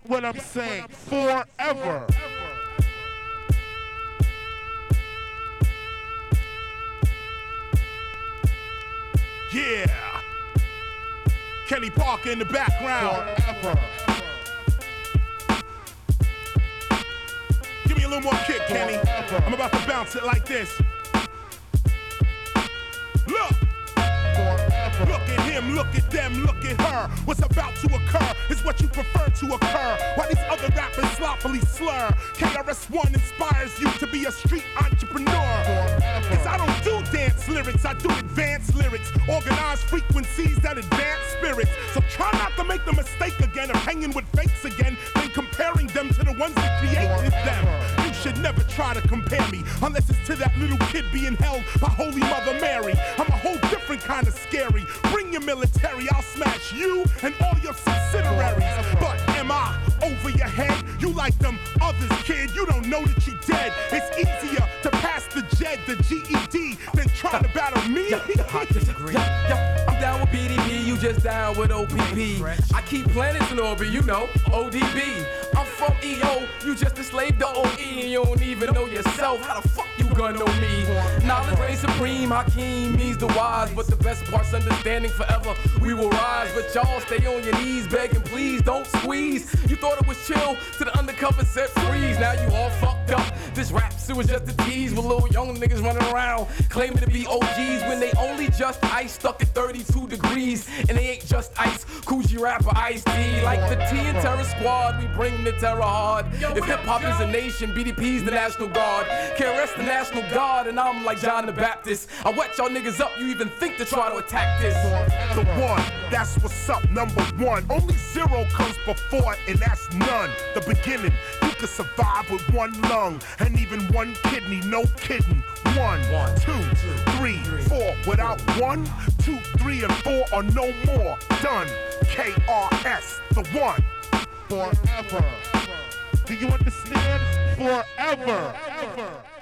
what I'm saying? Forever. Yeah. Kenny Parker in the background. Forever. Give me a little more kick, Kenny. Forever. I'm about to bounce it like this. Look. Look at him, look at them, look at her. What's about to occur is what you prefer to occur. While these other rappers sloppily slur. KRS-One inspires you to be a street entrepreneur. Cause I don't do dance lyrics, I do advanced lyrics. Organized frequencies that advance spirits. So try not to make the mistake again of hanging with fakes again, then comparing them to the ones that created them. You should never try to compare me, unless it's to that little kid being held by Holy Mother Mary. I'm a whole different kind of scary. Bring your military, I'll smash you and all your subsidiaries. But am I over your head? You like them others, kid, you don't know that you dead. It's easier to pass the JED, the GED, than trying to battle me. I disagree. I'm down with BDP, you just down with OPP. I keep planets in orbit, you know, ODB. I'm from EO, you just a slave to OE, and you don't even know yourself. How the fuck you gonna know me? Knowledge reigns supreme, Hakeem means the wise, but the best part's understanding forever. We will rise, but y'all stay on your knees, begging please don't squeeze. You thought it was chill, to the undercover set freeze. Now you all fucked up. This rap suit was just a tease with little young niggas running around claiming to be OGs when they only just ice stuck at 32 degrees, and they ain't just ice. Coogee rapper Ice-T, like the T and Terror Squad, we bring the terror hard. If hip hop is a nation, BDP's the National Guard. KRS the National Guard, and I'm like John the Baptist. I wet y'all niggas up, you even think to try to attack this. The one, that's what's up, number one. Only zero comes before it, and that's none. The beginning, you can survive with one lung and even one kidney, no kidding. 1, 2, 3, 4. Without 1, 2, 3, and 4 are no more. Done. KRS, the one. Forever. Do you understand? Forever.